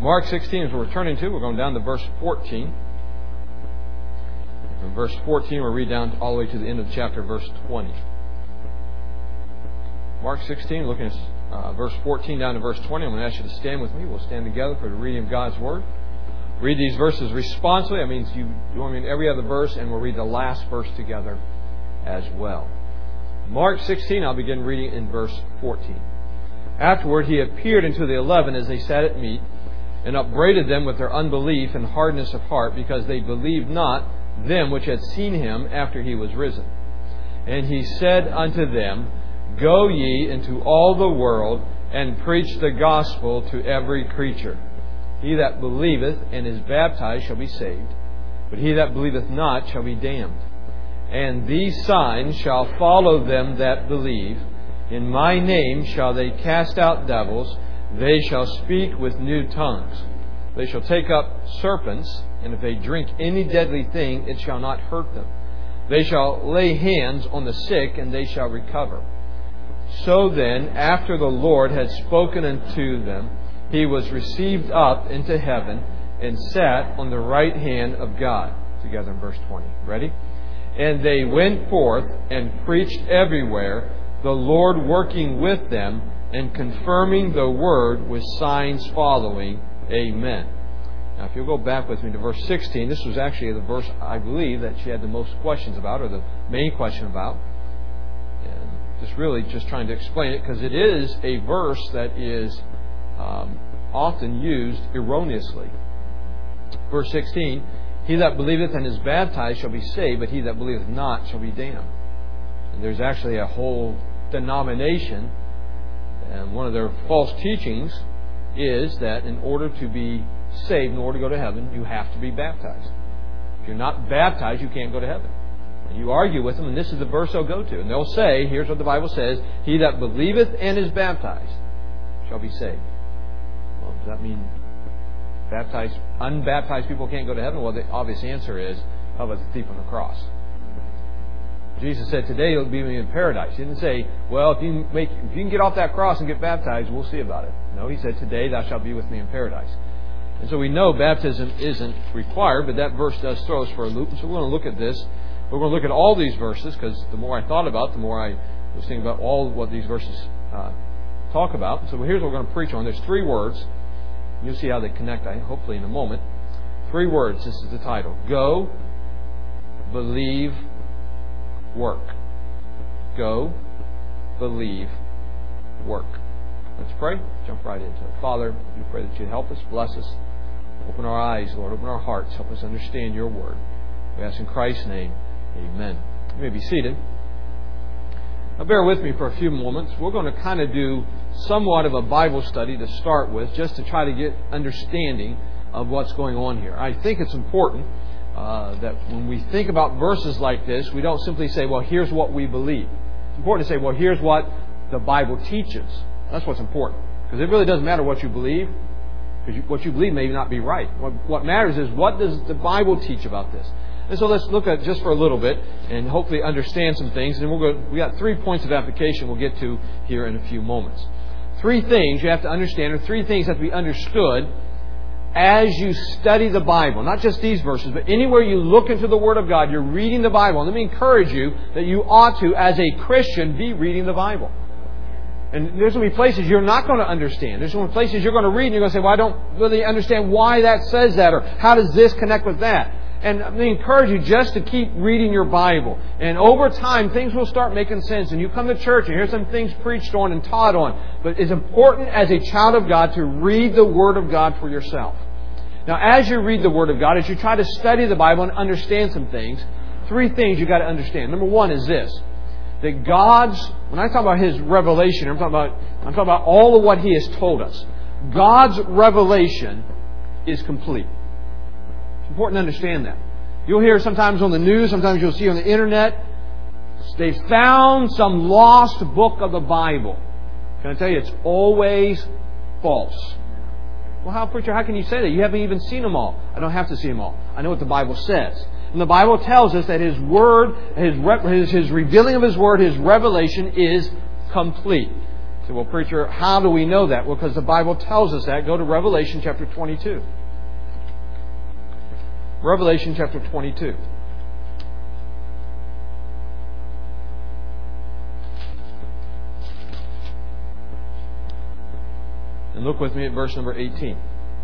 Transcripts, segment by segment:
Mark 16 is what we're turning to. We're going down to verse 14. From verse 14, we'll read down all the way to the end of the chapter, verse 20. Mark 16, looking at verse 14 down to verse 20. I'm going to ask you to stand with me. We'll stand together for the reading of God's Word. Read these verses responsibly. That means you want me in every other verse, and we'll read the last verse together as well. Mark 16, I'll begin reading in verse 14. Afterward, he appeared unto the 11 as they sat at meat, and upbraided them with their unbelief and hardness of heart, because they believed not them which had seen him after he was risen. And he said unto them, Go ye into all the world, and preach the gospel to every creature. He that believeth and is baptized shall be saved, but he that believeth not shall be damned. And these signs shall follow them that believe. In my name shall they cast out devils. They shall speak with new tongues. They shall take up serpents, and if they drink any deadly thing, it shall not hurt them. They shall lay hands on the sick, and they shall recover. So then, after the Lord had spoken unto them, he was received up into heaven, and sat on the right hand of God. Together in verse 20. Ready? And they went forth and preached everywhere, the Lord working with them, and confirming the word with signs following. Amen. Now, if you'll go back with me to verse 16, this was actually the verse, I believe, that she had the most questions about, or the main question about. And just trying to explain it, because it is a verse that is often used erroneously. Verse 16, He that believeth and is baptized shall be saved, but he that believeth not shall be damned. And there's actually a whole denomination, and one of their false teachings is that in order to be saved, in order to go to heaven, you have to be baptized. If you're not baptized, you can't go to heaven. And you argue with them, and this is the verse they'll go to. And they'll say, here's what the Bible says, He that believeth and is baptized shall be saved. Well, does that mean unbaptized people can't go to heaven? Well, the obvious answer is, how about the thief on the cross? Jesus said, today you'll be with me in paradise. He didn't say, well, if you can get off that cross and get baptized, we'll see about it. No, He said, today thou shalt be with me in paradise. And so we know baptism isn't required, but that verse does throw us for a loop. And so we're going to look at this. We're going to look at all these verses, because the more I thought about it, the more I was thinking about all what these verses talk about. So here's what we're going to preach on. There's 3 words. You'll see how they connect, hopefully, in a moment. 3 words. This is the title. Go, believe, work. Go, believe, work. Let's pray. Jump right into it. Father, we pray that You'd help us, bless us. Open our eyes, Lord. Open our hearts. Help us understand Your Word. We ask in Christ's name. Amen. You may be seated. Now bear with me for a few moments. We're going to kind of do somewhat of a Bible study to start with, just to try to get understanding of what's going on here. I think it's important that when we think about verses like this, we don't simply say, well, here's what we believe. It's important to say, well, here's what the Bible teaches. That's what's important. Because it really doesn't matter what you believe, because what you believe may not be right. What matters is, what does the Bible teach about this? And so let's look at just for a little bit and hopefully understand some things. And we got 3 points of application we'll get to here in a few moments. 3 things you have to understand, or 3 things have to be understood as you study the Bible. Not just these verses, but anywhere you look into the Word of God, you're reading the Bible. And let me encourage you that you ought to, as a Christian, be reading the Bible. And there's going to be places you're not going to understand. There's going to be places you're going to read and you're going to say, well, I don't really understand why that says that, or how does this connect with that? And let me encourage you just to keep reading your Bible. And over time, things will start making sense. And you come to church and hear some things preached on and taught on. But it's important as a child of God to read the Word of God for yourself. Now, as you read the Word of God, as you try to study the Bible and understand some things, 3 things you've got to understand. Number 1 is this. That when I talk about His revelation, I'm talking about all of what He has told us. God's revelation is complete. It's important to understand that. You'll hear sometimes on the news, sometimes you'll see on the internet, they found some lost book of the Bible. Can I tell you, it's always false. Well, preacher, how can you say that? You haven't even seen them all. I don't have to see them all. I know what the Bible says. And the Bible tells us that His Word, His revealing of His Word, His revelation is complete. say, well, preacher, how do we know that? Well, because the Bible tells us that. Go to Revelation chapter 22. Revelation chapter 22. And look with me at verse number 18.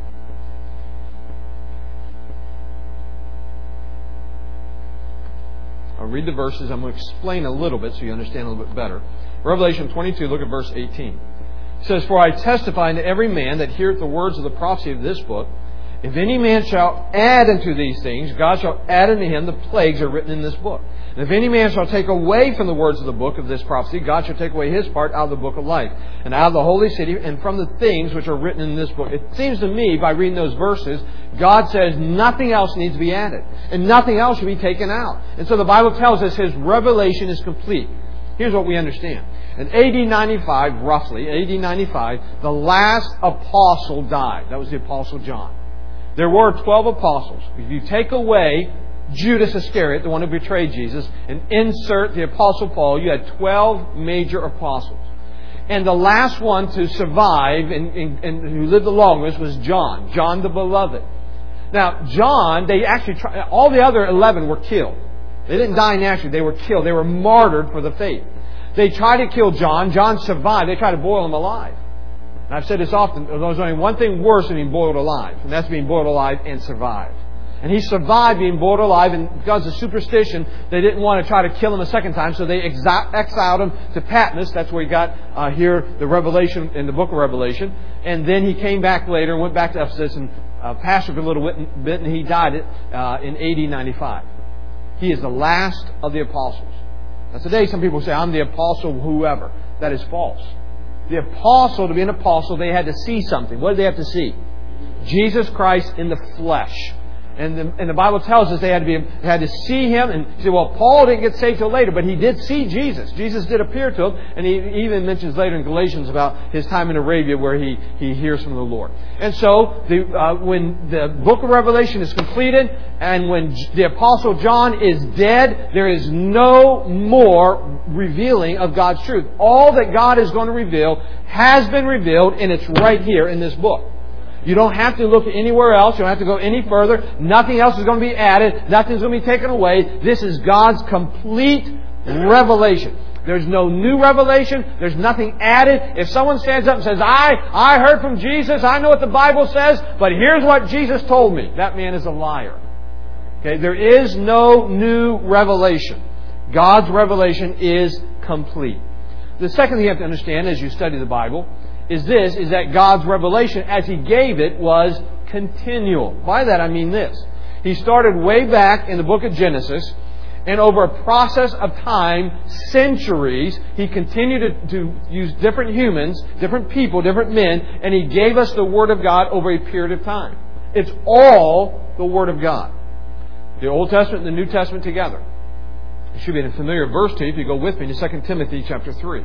I'll read the verses. I'm going to explain a little bit so you understand a little bit better. Revelation 22, look at verse 18. It says, For I testify unto every man that heareth the words of the prophecy of this book, if any man shall add unto these things, God shall add unto him the plagues that are written in this book. And if any man shall take away from the words of the book of this prophecy, God shall take away his part out of the book of life, and out of the holy city, and from the things which are written in this book. It seems to me, by reading those verses, God says nothing else needs to be added, and nothing else should be taken out. And so the Bible tells us His revelation is complete. Here's what we understand. In AD 95, roughly, AD 95, the last apostle died. That was the Apostle John. There were 12 apostles. If you take away Judas Iscariot, the one who betrayed Jesus, and insert the Apostle Paul, you had 12 major apostles. And the last one to survive and who lived the longest was John, John the Beloved. Now, John, they actually all the other 11 were killed. They didn't die naturally, they were killed. They were martyred for the faith. They tried to kill John. John survived. They tried to boil him alive. And I've said this often, there's only one thing worse than being boiled alive, and that's being boiled alive and survived. And he survived being boiled alive, and because of superstition, they didn't want to try to kill him a second time, so they exiled him to Patmos. That's where he got here the Revelation in the book of Revelation. And then he came back later and went back to Ephesus and pastored for a little bit, and he died in AD 95. He is the last of the apostles. Now today some people say, I'm the apostle whoever. That is false. The apostle, to be an apostle, they had to see something. What did they have to see? Jesus Christ in the flesh. And the Bible tells us they had to see Him. And you say, well, Paul didn't get saved till later, but he did see Jesus. Jesus did appear to him. And he even mentions later in Galatians about his time in Arabia where he hears from the Lord. And so when the book of Revelation is completed and when the Apostle John is dead, there is no more revealing of God's truth. All that God is going to reveal has been revealed, and it's right here in this book. You don't have to look anywhere else. You don't have to go any further. Nothing else is going to be added. Nothing's going to be taken away. This is God's complete revelation. There's no new revelation. There's nothing added. If someone stands up and says, I heard from Jesus. I know what the Bible says, but here's what Jesus told me. That man is a liar. Okay? There is no new revelation. God's revelation is complete. The second thing you have to understand as you study the Bible is that God's revelation, as He gave it, was continual. By that I mean this. He started way back in the book of Genesis, and over a process of time, centuries, He continued to use different humans, different people, different men, and He gave us the Word of God over a period of time. It's all the Word of God. The Old Testament and the New Testament together. It should be a familiar verse to you if you go with me to 2 Timothy chapter 3.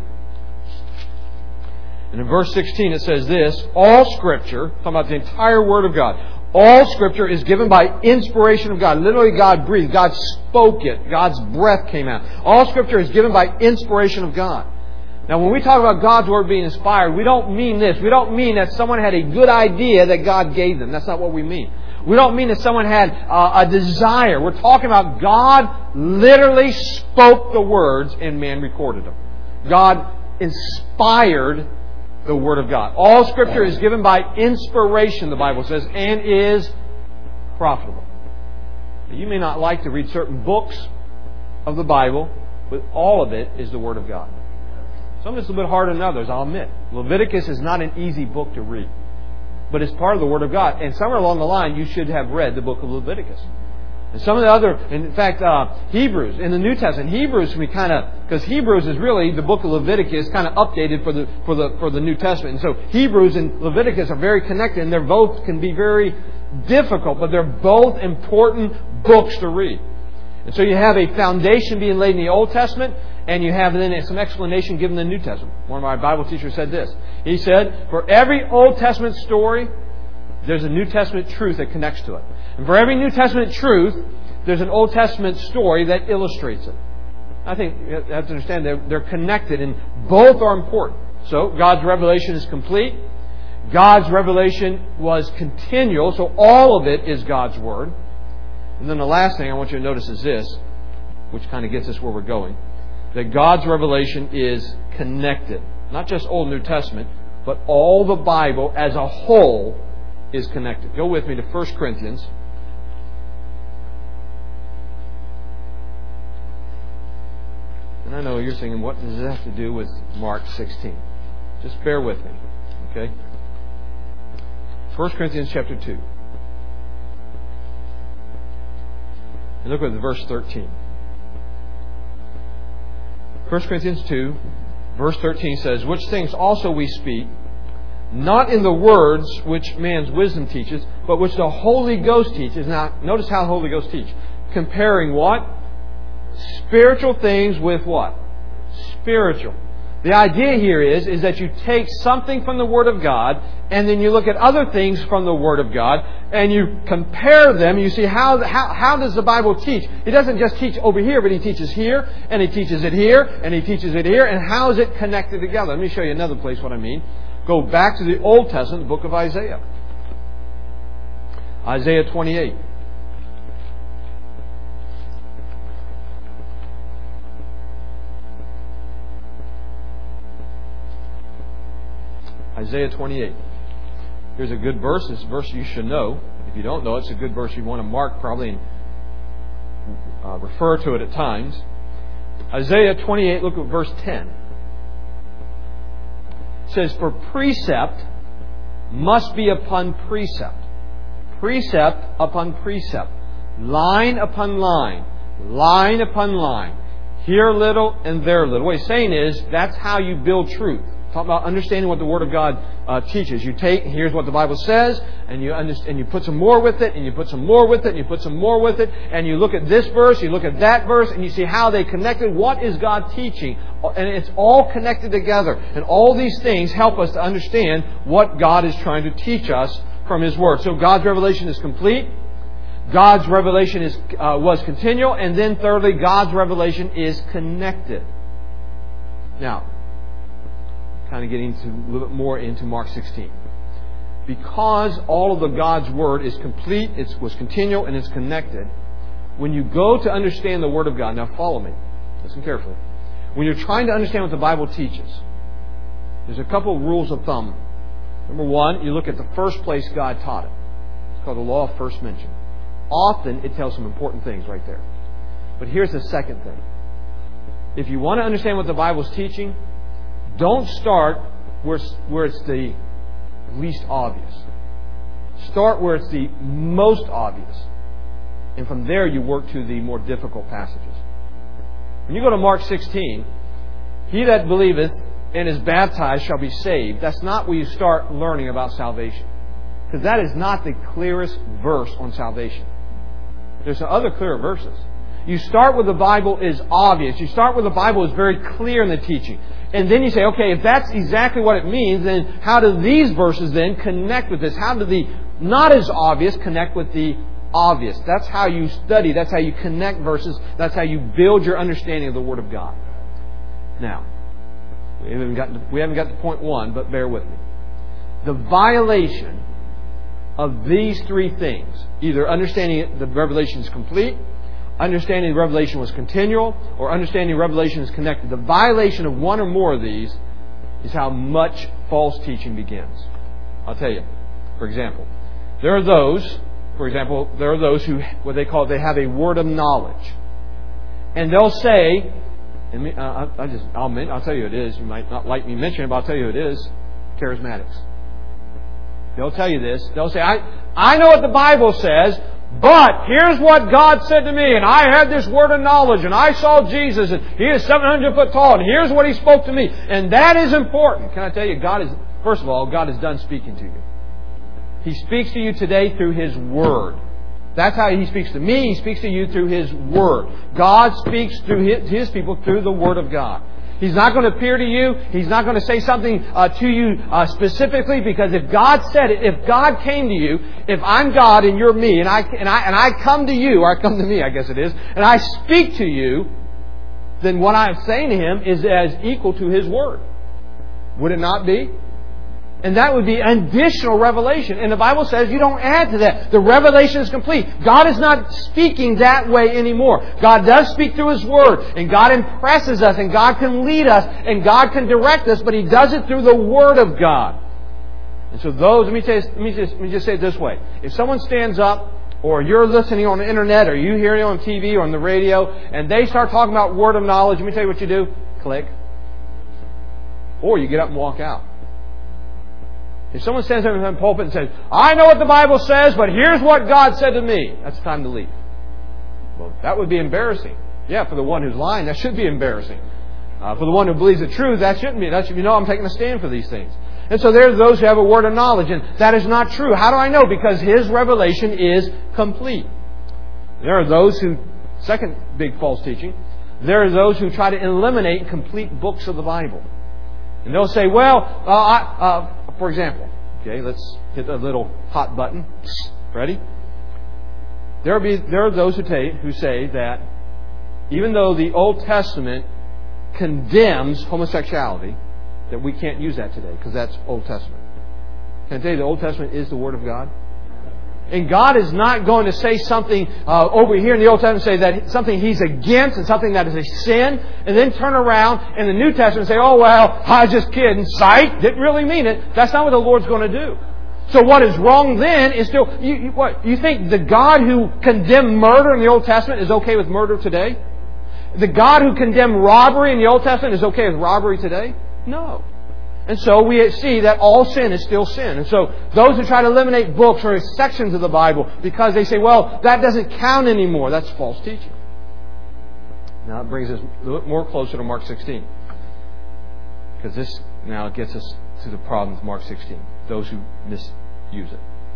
And in verse 16 it says this, all Scripture, talking about the entire Word of God, all Scripture is given by inspiration of God. Literally God breathed. God spoke it. God's breath came out. All Scripture is given by inspiration of God. Now when we talk about God's Word being inspired, we don't mean this. We don't mean that someone had a good idea that God gave them. That's not what we mean. We don't mean that someone had a desire. We're talking about God literally spoke the words and man recorded them. God inspired the Word of God. All Scripture is given by inspiration, the Bible says, and is profitable. Now, you may not like to read certain books of the Bible, but all of it is the Word of God. Some of it's a little bit harder than others, I'll admit. Leviticus is not an easy book to read, but it's part of the Word of God. And somewhere along the line, you should have read the book of Leviticus. And some of the other, in fact, Hebrews in the New Testament. Hebrews because Hebrews is really the book of Leviticus, kind of updated for the New Testament. And so Hebrews and Leviticus are very connected, and they're both can be very difficult, but they're both important books to read. And so you have a foundation being laid in the Old Testament, and you have then some explanation given in the New Testament. One of our Bible teachers said this. He said, for every Old Testament story, there's a New Testament truth that connects to it. And for every New Testament truth, there's an Old Testament story that illustrates it. I think you have to understand they're connected, and both are important. So, God's revelation is complete. God's revelation was continual, so all of it is God's Word. And then the last thing I want you to notice is this, which kind of gets us where we're going, that God's revelation is connected. Not just Old and New Testament, but all the Bible as a whole is connected. Go with me to 1 Corinthians. And I know you're thinking, what does this have to do with Mark 16? Just bear with me, okay? 1 Corinthians chapter 2. And look at verse 13. 1 Corinthians 2, verse 13 says, which things also we speak, not in the words which man's wisdom teaches, but which the Holy Ghost teaches. Now, notice how the Holy Ghost teaches. Comparing what? Spiritual things with what? Spiritual. The idea here is that you take something from the Word of God and then you look at other things from the Word of God and you compare them. You see how does the Bible teach? It doesn't just teach over here, but He teaches here and He teaches it here and He teaches it here. And how is it connected together? Let me show you another place what I mean. Go back to the Old Testament, the book of Isaiah. Isaiah 28. Isaiah 28. Here's a good verse. This verse you should know. If you don't know, it's a good verse you want to mark probably and refer to it at times. Isaiah 28, look at verse 10. It says, for precept must be upon precept. Precept upon precept. Line upon line. Line upon line. Here a little and there a little. What he's saying is, that's how you build truth. Talk about understanding what the Word of God teaches. You take, here's what the Bible says, and you put some more with it, and you put some more with it, and you put some more with it, and you look at this verse, you look at that verse, and you see how they connected. What is God teaching? And it's all connected together. And all these things help us to understand what God is trying to teach us from His Word. So God's revelation is complete. God's revelation was continual. And then thirdly, God's revelation is connected. Now, kind of getting a little bit more into Mark 16. Because all of the God's Word is complete, it was continual, and it's connected, when you go to understand the Word of God, now follow me, listen carefully. When you're trying to understand what the Bible teaches, there's a couple of rules of thumb. Number one, you look at the first place God taught it. It's called the law of first mention. Often it tells some important things right there. But here's the second thing. If you want to understand what the Bible's teaching, don't start where it's the least obvious. Start where it's the most obvious. And from there you work to the more difficult passages. When you go to Mark 16, he that believeth and is baptized shall be saved. That's not where you start learning about salvation. Because that is not the clearest verse on salvation. There's some other clearer verses. You start where the Bible is obvious. You start where the Bible is very clear in the teaching. And then you say, okay, if that's exactly what it means, then how do these verses then connect with this? How do the not as obvious connect with the obvious? That's how you study. That's how you connect verses. That's how you build your understanding of the Word of God. Now, we haven't got to point one, but bear with me. The violation of these three things, either understanding the revelation is complete, understanding the revelation was continual, or understanding revelation is connected. The violation of one or more of these is how much false teaching begins. I'll tell you. For example, there are those who, what they call, they have a word of knowledge. And they'll say, and I'll tell you who it is. You might not like me mentioning it, but I'll tell you who it is. Charismatics. They'll tell you this. They'll say, I know what the Bible says, but here's what God said to me, and I had this word of knowledge, and I saw Jesus, and He is 700 foot tall, and here's what He spoke to me. And that is important. Can I tell you, first of all, God is done speaking to you. He speaks to you today through His Word. That's how He speaks to me. He speaks to you through His Word. God speaks through His people through the Word of God. He's not going to appear to you. He's not going to say something to you specifically, because if God said it, if God came to you, if I'm God and you're me, and I come to you, or I come to me, I guess it is, and I speak to you, then what I'm saying to Him is as equal to His Word. Would it not be? And that would be additional revelation. And the Bible says you don't add to that. The revelation is complete. God is not speaking that way anymore. God does speak through His Word. And God impresses us. And God can lead us. And God can direct us. But He does it through the Word of God. And so those, let me just say it this way. If someone stands up, or you're listening on the internet, or you hear it on TV or on the radio, and they start talking about word of knowledge, let me tell you what you do. Click. Or you get up and walk out. If someone stands up in the pulpit and says, I know what the Bible says, but here's what God said to me, that's time to leave. Well, that would be embarrassing. Yeah, for the one who's lying, that should be embarrassing. For the one who believes the truth, that shouldn't be. That should be, no, I'm taking a stand for these things. And so there's those who have a word of knowledge, and that is not true. How do I know? Because His revelation is complete. There are those who, second big false teaching, there are those who try to eliminate complete books of the Bible. And they'll say, well, for example, okay, let's hit a little hot button. Ready? There are those who say that even though the Old Testament condemns homosexuality, that we can't use that today because that's Old Testament. Can I tell you the Old Testament is the Word of God? And God is not going to say something over here in the Old Testament, say that something He's against and something that is a sin, and then turn around in the New Testament and say, oh, well, I was just kidding. Sight, didn't really mean it. That's not what the Lord's going to do. So what is wrong then is still... You think the God who condemned murder in the Old Testament is okay with murder today? The God who condemned robbery in the Old Testament is okay with robbery today? No. And so we see that all sin is still sin. And so those who try to eliminate books or sections of the Bible because they say, well, that doesn't count anymore, that's false teaching. Now it brings us a little more closer to Mark 16. Because this now gets us to the problem with Mark 16. Those who misuse it.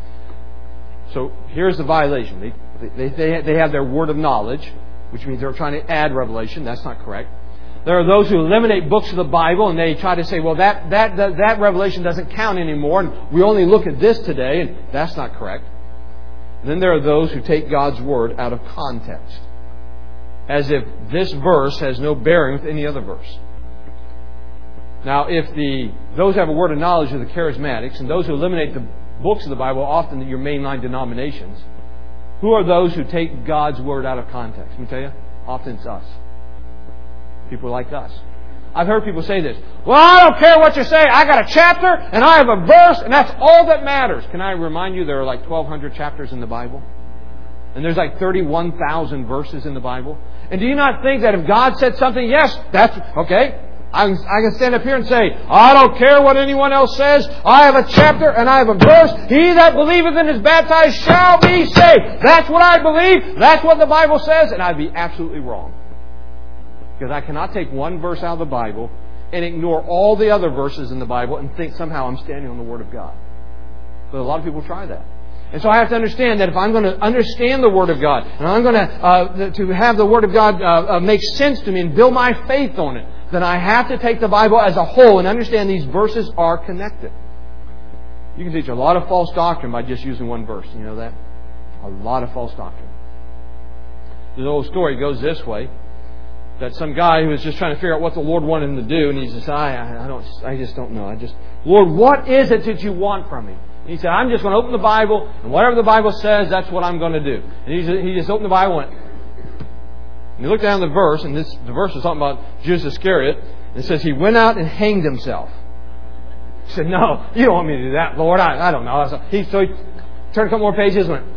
So here's the violation. They have their word of knowledge, which means they're trying to add revelation. That's not correct. There are those who eliminate books of the Bible and they try to say, well, that revelation doesn't count anymore and we only look at this today, and that's not correct. And then there are those who take God's Word out of context, as if this verse has no bearing with any other verse. Now, if those who have a word of knowledge are the charismatics, and those who eliminate the books of the Bible are often your mainline denominations, who are those who take God's Word out of context? Let me tell you, often it's us. People like us. I've heard people say this. Well, I don't care what you say. I got a chapter and I have a verse and that's all that matters. Can I remind you there are like 1,200 chapters in the Bible? And there's like 31,000 verses in the Bible. And do you not think that if God said something, yes, that's okay. I can stand up here and say, I don't care what anyone else says. I have a chapter and I have a verse. He that believeth and is baptized shall be saved. That's what I believe. That's what the Bible says. And I'd be absolutely wrong. Because I cannot take one verse out of the Bible and ignore all the other verses in the Bible and think somehow I'm standing on the Word of God. But a lot of people try that. And so I have to understand that if I'm going to understand the Word of God and I'm going to have the Word of God make sense to me and build my faith on it, then I have to take the Bible as a whole and understand these verses are connected. You can teach a lot of false doctrine by just using one verse. You know that? A lot of false doctrine. The old story goes this way. That some guy who was just trying to figure out what the Lord wanted him to do, and he says, I just don't know. Lord, what is it that you want from me? And he said, I'm just going to open the Bible, and whatever the Bible says, that's what I'm going to do. And he just opened the Bible and he looked down the verse, and the verse is talking about Judas Iscariot, and it says he went out and hanged himself. He said, no, you don't want me to do that, Lord. I don't know. So he turned a couple more pages and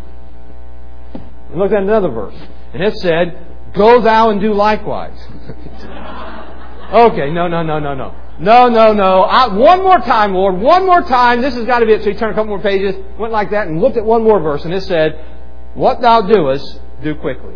looked at another verse, and it said, go thou and do likewise. Okay, no. One more time, Lord. One more time. This has got to be it. So he turned a couple more pages, went like that, and looked at one more verse. And it said, what thou doest, do quickly.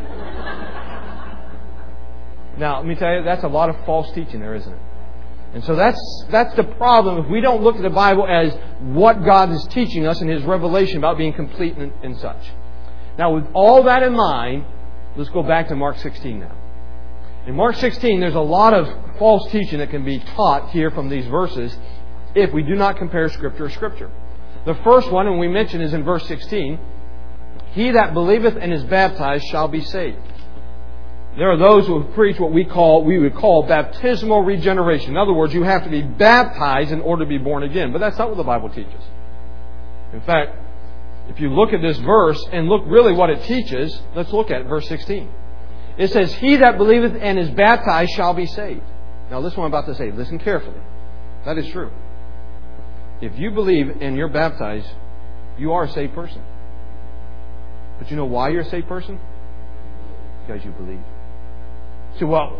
Now, let me tell you, that's a lot of false teaching there, isn't it? And so that's the problem. If we don't look at the Bible as what God is teaching us in His revelation about being complete and such. Now, with all that in mind, let's go back to Mark 16 now. In Mark 16, there's a lot of false teaching that can be taught here from these verses if we do not compare Scripture to Scripture. The first one, and we mentioned, is in verse 16. He that believeth and is baptized shall be saved. There are those who preach what we would call baptismal regeneration. In other words, you have to be baptized in order to be born again. But that's not what the Bible teaches. In fact, if you look at this verse and look really what it teaches, let's look at verse 16. It says, "He that believeth and is baptized shall be saved." Now listen to what I'm about to say. Listen carefully. That is true. If you believe and you're baptized, you are a saved person. But you know why you're a saved person? Because you believe. So, well,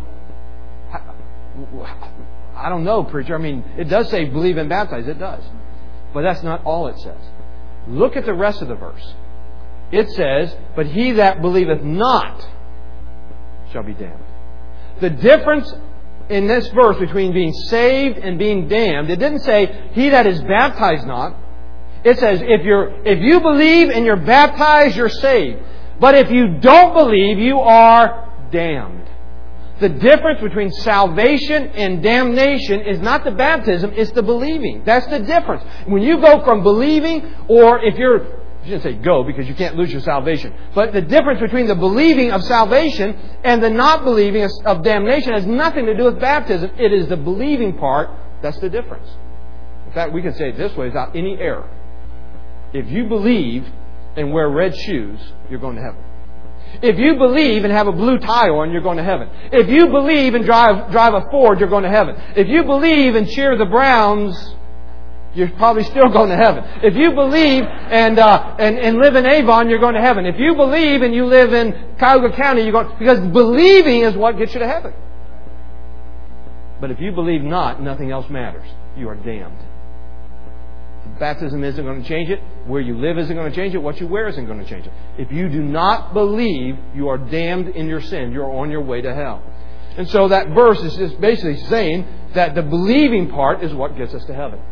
I don't know, preacher. I mean, it does say believe and baptize. It does. But that's not all it says. Look at the rest of the verse. It says, "But he that believeth not shall be damned." The difference in this verse between being saved and being damned, it didn't say, "He that is baptized not." It says, if you believe and you're baptized, you're saved. But if you don't believe, you are damned. The difference between salvation and damnation is not the baptism, it's the believing. That's the difference. When you go from believing, or if you shouldn't say go because you can't lose your salvation, but the difference between the believing of salvation and the not believing of damnation has nothing to do with baptism. It is the believing part that's the difference. In fact, we can say it this way without any error. If you believe and wear red shoes, you're going to heaven. If you believe and have a blue tie on, you're going to heaven. If you believe and drive a Ford, you're going to heaven. If you believe and cheer the Browns, you're probably still going to heaven. If you believe and live in Avon, you're going to heaven. If you believe and you live in Cuyahoga County, you're going, because believing is what gets you to heaven. But if you believe not, nothing else matters. You are damned. Baptism isn't going to change it. Where you live isn't going to change it. What you wear isn't going to change it. If you do not believe, you are damned in your sin. You're on your way to hell. And so that verse is just basically saying that the believing part is what gets us to heaven.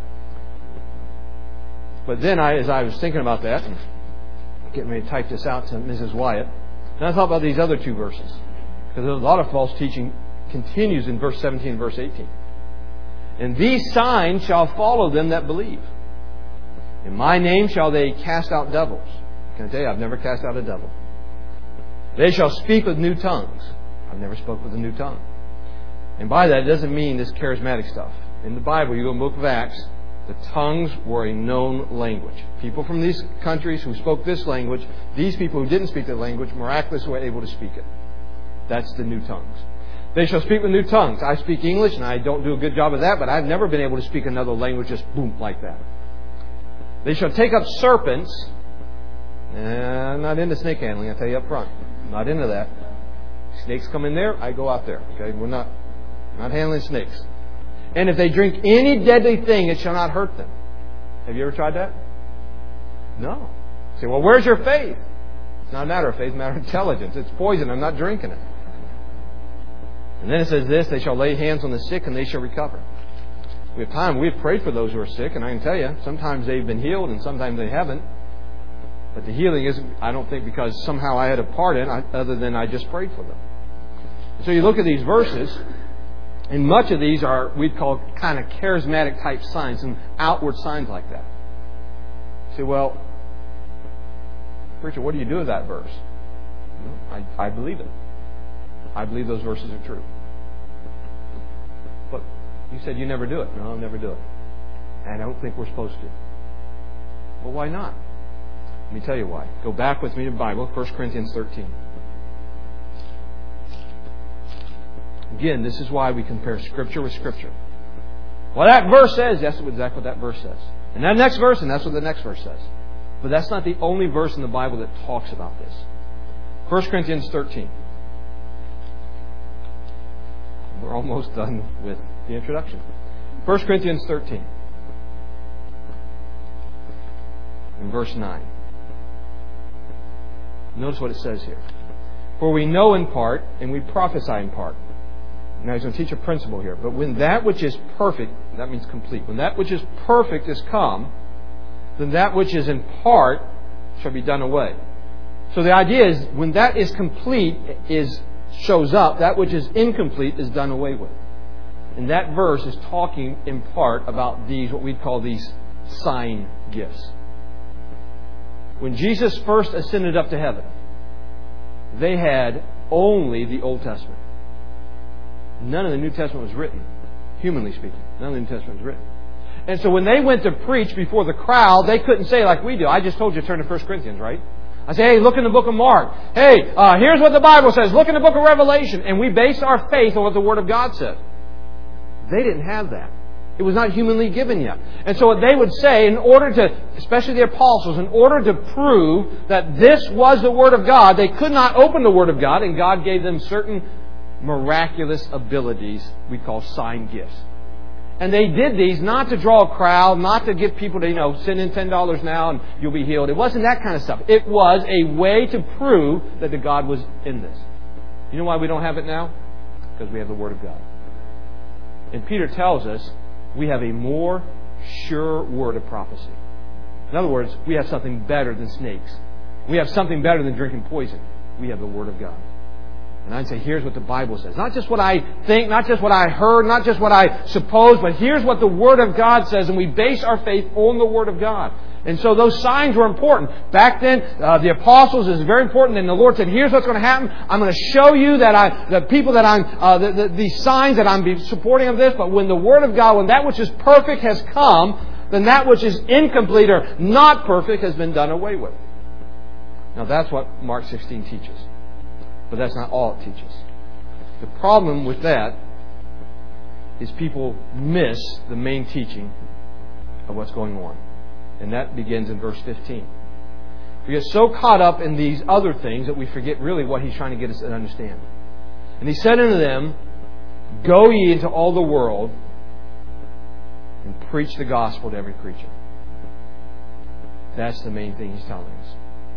But then as I was thinking about that, and getting ready to type this out to Mrs. Wyatt, and I thought about these other two verses. Because there's a lot of false teaching continues in verse 17 and verse 18. "And these signs shall follow them that believe. In my name shall they cast out devils." Can I tell you, I've never cast out a devil. "They shall speak with new tongues." I've never spoke with a new tongue. And by that, it doesn't mean this charismatic stuff. In the Bible, you go in the book of Acts, the tongues were a known language. People from these countries who spoke this language, these people who didn't speak the language, miraculously were able to speak it. That's the new tongues. "They shall speak with new tongues." I speak English, and I don't do a good job of that, but I've never been able to speak another language just boom, like that. "They shall take up serpents." I'm not into snake handling, I tell you up front. I'm not into that. Snakes come in there, I go out there. Okay, we're not handling snakes. "And if they drink any deadly thing, it shall not hurt them." Have you ever tried that? No. You say, well, where's your faith? It's not a matter of faith, it's a matter of intelligence. It's poison, I'm not drinking it. And then it says this, "They shall lay hands on the sick and they shall recover." We've prayed for those who are sick, and I can tell you, sometimes they've been healed and sometimes they haven't. But the healing isn't, I don't think, because somehow I had a part in it, other than I just prayed for them. So you look at these verses, and much of these are, we'd call kind of charismatic type signs, and outward signs like that. You say, well, preacher, what do you do with that verse? I believe it. I believe those verses are true. But you said you never do it. No, I'll never do it. And I don't think we're supposed to. Well, why not? Let me tell you why. Go back with me to the Bible, 1 Corinthians 13. Again, this is why we compare Scripture with Scripture. Well, that verse says, that's exactly what that verse says. And that next verse, and that's what the next verse says. But that's not the only verse in the Bible that talks about this. 1 Corinthians 13. We're almost done with the introduction. 1 Corinthians 13. In verse 9. Notice what it says here. "For we know in part, and we prophesy in part." Now he's going to teach a principle here. "But when that which is perfect," that means complete, "when that which is perfect is come, then that which is in part shall be done away." So the idea is, when that is complete shows up, that which is incomplete is done away with. And that verse is talking in part about these, what we'd call these sign gifts. When Jesus first ascended up to heaven, they had only the Old Testament. None of the New Testament was written, humanly speaking. None of the New Testament was written. And so when they went to preach before the crowd, they couldn't say like we do. I just told you to turn to 1 Corinthians, right? I say, hey, look in the book of Mark. Hey, here's what the Bible says. Look in the book of Revelation. And we base our faith on what the Word of God says. They didn't have that. It was not humanly given yet. And so what they would say, in order to, especially the apostles, in order to prove that this was the Word of God, they could not open the Word of God, and God gave them certain miraculous abilities we call sign gifts. And they did these not to draw a crowd, not to get people to, send in $10 now and you'll be healed. It wasn't that kind of stuff. It was a way to prove that the God was in this. You know why we don't have it now? Because we have the Word of God. And Peter tells us we have a more sure word of prophecy. In other words, we have something better than snakes. We have something better than drinking poison. We have the Word of God. And I'd say, here's what the Bible says. Not just what I think, not just what I heard, not just what I suppose, but here's what the Word of God says, and we base our faith on the Word of God. And so those signs were important. Back then, the apostles is very important, and the Lord said, here's what's going to happen. I'm going to show you that the signs that I'm supporting of this, but when the Word of God, when that which is perfect has come, then that which is incomplete or not perfect has been done away with. Now that's what Mark 16 teaches. But that's not all it teaches. The problem with that is people miss the main teaching of what's going on. And that begins in verse 15. We get so caught up in these other things that we forget really what He's trying to get us to understand. And He said unto them, Go ye into all the world and preach the gospel to every creature. That's the main thing He's telling us.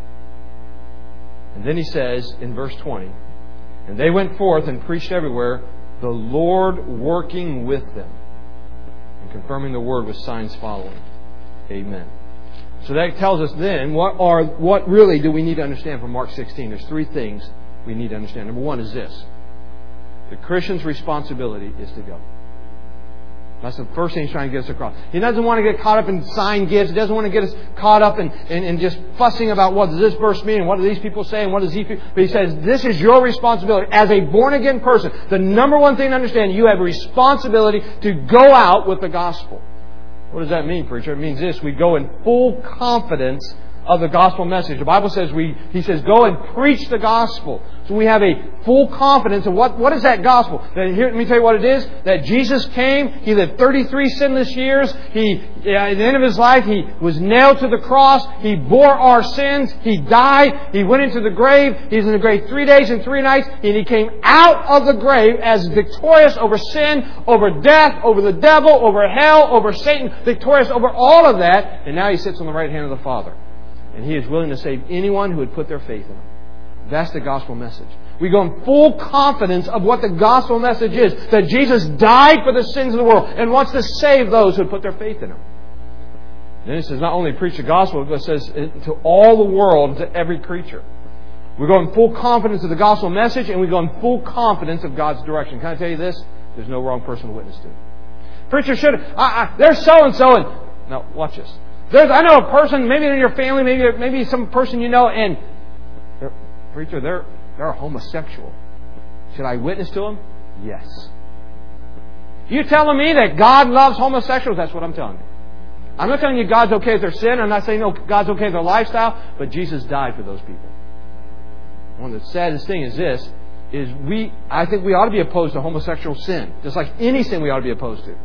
And then He says in verse 20, And they went forth and preached everywhere, the Lord working with them, and confirming the word with signs following. Amen. So that tells us then, what really do we need to understand from Mark 16? There's three things we need to understand. Number one is this. The Christian's responsibility is to go. That's the first thing He's trying to get us across. He doesn't want to get caught up in sign gifts. He doesn't want to get us caught up in just fussing about what does this verse mean and what do these people say and what does he feel. But He says this is your responsibility. As a born-again person, the number one thing to understand, you have a responsibility to go out with the gospel. What does that mean, preacher? It means this. We go in full confidence of the gospel message. The Bible says He says, go and preach the gospel. So we have a full confidence of what is that gospel? That here, let me tell you what it is. That Jesus came. He lived 33 sinless years. At the end of His life, He was nailed to the cross. He bore our sins. He died. He went into the grave. He was in the grave 3 days and 3 nights. And He came out of the grave as victorious over sin, over death, over the devil, over hell, over Satan, victorious over all of that. And now He sits on the right hand of the Father. And He is willing to save anyone who would put their faith in Him. That's the gospel message. We go in full confidence of what the gospel message is. That Jesus died for the sins of the world and wants to save those who put their faith in Him. Then it says not only preach the gospel, but it says to all the world, to every creature. We go in full confidence of the gospel message, and we go in full confidence of God's direction. Can I tell you this? There's no wrong person to witness to. Preacher should. There's so and so, and now watch this. I know a person, maybe in your family, maybe some person you know, and preacher, they're a homosexual. Should I witness to them? Yes. You telling me that God loves homosexuals? That's what I'm telling you. I'm not telling you God's okay with their sin. I'm not saying no, God's okay with their lifestyle. But Jesus died for those people. One of the saddest things is this: I think we ought to be opposed to homosexual sin, just like any sin we ought to be opposed to.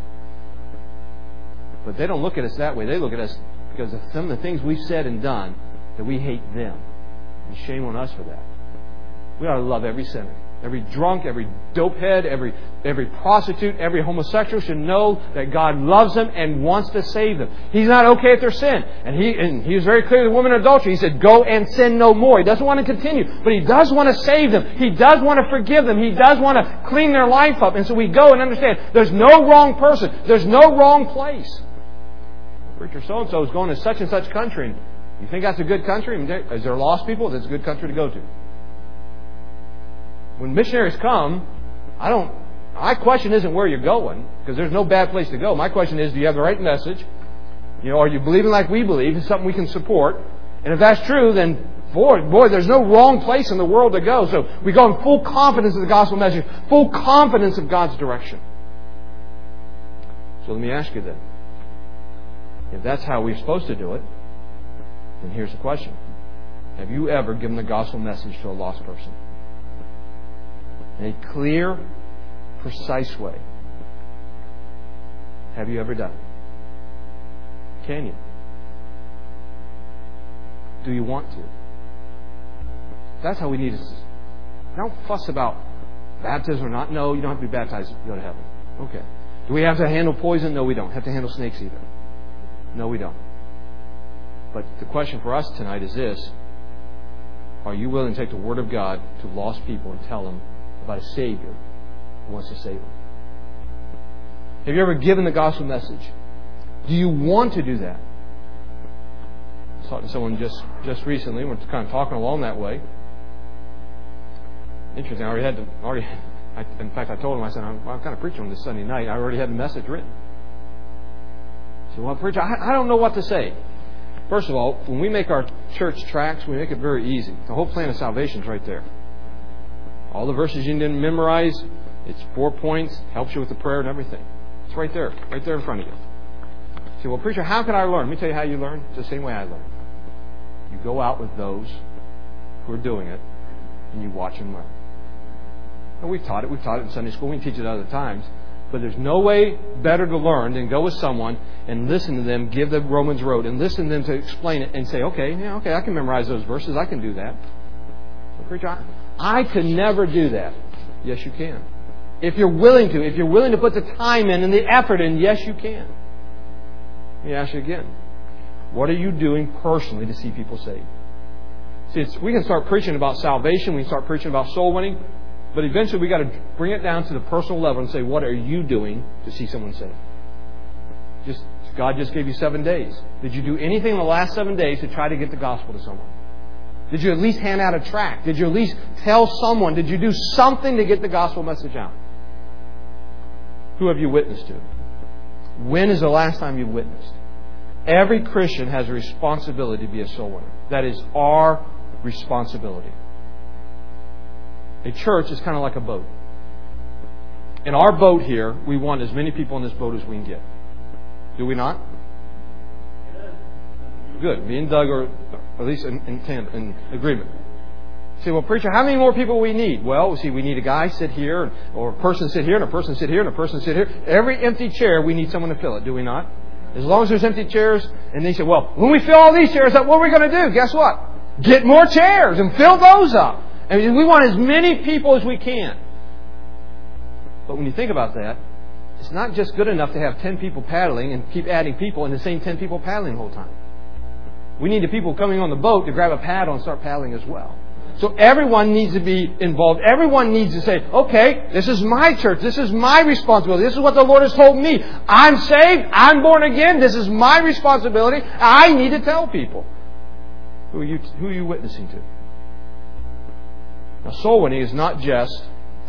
But they don't look at us that way. They look at us because of some of the things we've said and done that we hate them. And shame on us for that. We ought to love every sinner. Every drunk, every dopehead, every prostitute, every homosexual should know that God loves them and wants to save them. He's not okay with their sin. And he was very clear to the woman in adultery. He said, go and sin no more. He doesn't want to continue. But He does want to save them. He does want to forgive them. He does want to clean their life up. And so we go and understand there's no wrong person. There's no wrong place. Preacher so-and-so is going to such and such country. And you think that's a good country? Is there lost people? That's a good country to go to. When missionaries come, my question isn't where you're going, because there's no bad place to go. My question is, do you have the right message? Are you believing like we believe? Is something we can support? And if that's true, then boy, there's no wrong place in the world to go. So we go in full confidence of the gospel message, full confidence of God's direction. So let me ask you then, if that's how we're supposed to do it, then here's the question. Have you ever given the gospel message to a lost person? In a clear, precise way. Have you ever done it? Can you? Do you want to? That's how we need to. Don't fuss about baptism or not. No, you don't have to be baptized to go to heaven. Okay. Do we have to handle poison? No, we don't. Have to handle snakes either. No, we don't. But the question for us tonight is this. Are you willing to take the Word of God to lost people and tell them about a Savior who wants to save them? Have you ever given the gospel message? Do you want to do that? I was talking to someone just recently. We're kind of talking along that way. Interesting. In fact, I told him, I said, I'm kind of preaching on this Sunday night. I already had the message written. He said, well, preacher, I don't know what to say. First of all, when we make our church tracts, we make it very easy. The whole plan of salvation is right there. All the verses you didn't memorize, it's 4 points, helps you with the prayer and everything. It's right there in front of you. You say, well, preacher, how can I learn? Let me tell you how you learn. It's the same way I learn. You go out with those who are doing it, and you watch them learn. And we've taught it in Sunday school. We can teach it other times. But there's no way better to learn than go with someone and listen to them, give the Romans Road, and listen to them to explain it and say, okay, I can memorize those verses. I can do that. So, preacher, I could never do that. Yes, you can. If you're willing to put the time in and the effort in, yes, you can. Let me ask you again. What are you doing personally to see people saved? See, we can start preaching about salvation. We can start preaching about soul winning. But eventually we've got to bring it down to the personal level and say, what are you doing to see someone saved? God just gave you 7 days. Did you do anything in the last 7 days to try to get the gospel to someone? Did you at least hand out a tract? Did you at least tell someone? Did you do something to get the gospel message out? Who have you witnessed to? When is the last time you witnessed? Every Christian has a responsibility to be a soul winner. That is our responsibility. A church is kind of like a boat. In our boat here, we want as many people in this boat as we can get. Do we not? Good. Me and Doug are at least in agreement. You say, well, preacher, how many more people we need? Well, see, we need a guy sit here, or a person sit here, and a person sit here, and a person sit here. Every empty chair, we need someone to fill it. Do we not? As long as there's empty chairs, and they say, well, when we fill all these chairs up, what are we going to do? Guess what? Get more chairs and fill those up. And we want as many people as we can. But when you think about that, it's not just good enough to have 10 people paddling and keep adding people and the same 10 people paddling the whole time. We need the people coming on the boat to grab a paddle and start paddling as well. So everyone needs to be involved. Everyone needs to say, okay, this is my church. This is my responsibility. This is what the Lord has told me. I'm saved. I'm born again. This is my responsibility. I need to tell people. Who are you witnessing to? Now, soul winning is not just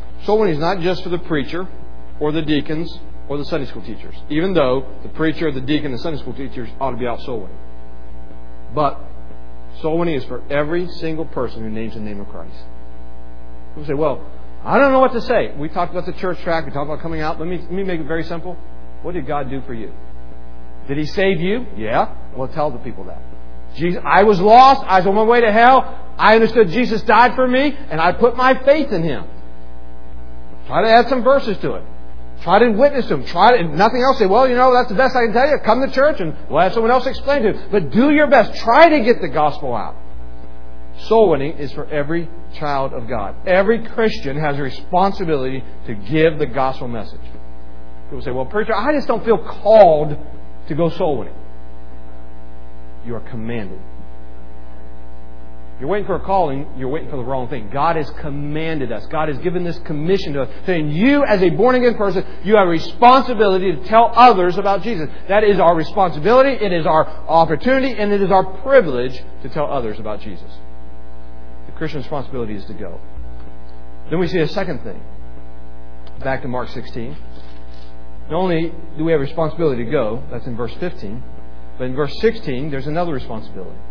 for the preacher or the deacons or the Sunday school teachers, even though the preacher, the deacon, the Sunday school teachers ought to be out soul winning. But soul winning is for every single person who names the name of Christ. People say, well, I don't know what to say. We talked about the church tract. We talked about coming out. Let me make it very simple. What did God do for you? Did He save you? Yeah. Well, tell the people that. Jesus, I was lost. I was on my way to hell. I understood Jesus died for me, and I put my faith in Him. Try to add some verses to it. Try to witness to Him. If nothing else, say, well, that's the best I can tell you. Come to church, and we'll have someone else explain to you. But do your best. Try to get the gospel out. Soul winning is for every child of God. Every Christian has a responsibility to give the gospel message. People say, well, preacher, I just don't feel called to go soul winning. You are commanded. You're waiting for a calling, you're waiting for the wrong thing. God has commanded us. God has given this commission to us, saying you as a born-again person, you have a responsibility to tell others about Jesus. That is our responsibility, it is our opportunity, and it is our privilege to tell others about Jesus. The Christian responsibility is to go. Then we see a second thing. Back to Mark 16. Not only do we have a responsibility to go, that's in verse 15, but in verse 16, there's another responsibility.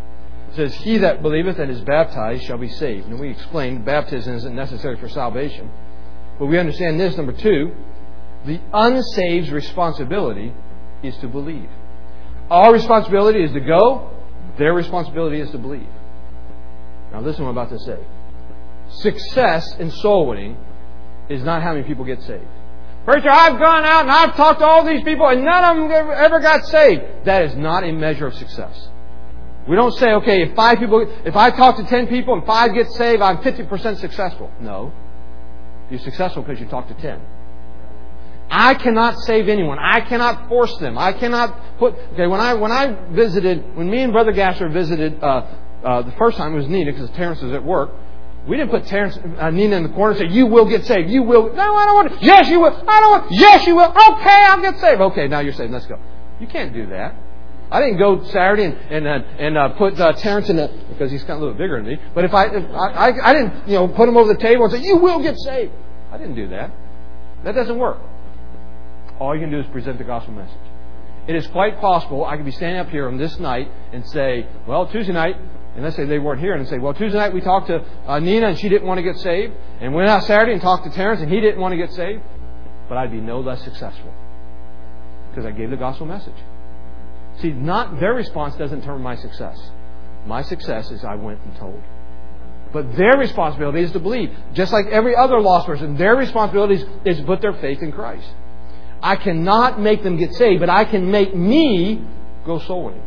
It says, he that believeth and is baptized shall be saved. And we explained baptism isn't necessary for salvation. But we understand this, number 2, the unsaved responsibility is to believe. Our responsibility is to go. Their responsibility is to believe. Now listen to what I'm about to say. Success in soul winning is not how many people get saved. Preacher, I've gone out and I've talked to all these people and none of them ever got saved. That is not a measure of success. We don't say, okay, if I talk to 10 people and 5 get saved, I'm 50% successful. No. You're successful because you talk to 10. I cannot save anyone. I cannot force them. I cannot put... Okay, when me and Brother Gasser visited, the first time it was Nina because Terrence was at work. We didn't put Nina in the corner and say, you will get saved. You will. No, I don't want to. Yes, you will. I don't want. Yes, you will. Okay, I'll get saved. Okay, now you're saved. Let's go. You can't do that. I didn't go Saturday and put Terrence in the, because he's kind of a little bigger than me. But if I didn't, put him over the table and say, you will get saved. I didn't do that. That doesn't work. All you can do is present the gospel message. It is quite possible I could be standing up here on this night and say, well, Tuesday night, and let's say they weren't here, and say, well, Tuesday night we talked to Nina and she didn't want to get saved, and went out Saturday and talked to Terrence and he didn't want to get saved. But I'd be no less successful because I gave the gospel message. See, not their response doesn't determine my success. My success is I went and told. But their responsibility is to believe. Just like every other lost person, their responsibility is to put their faith in Christ. I cannot make them get saved, but I can make me go soul winning.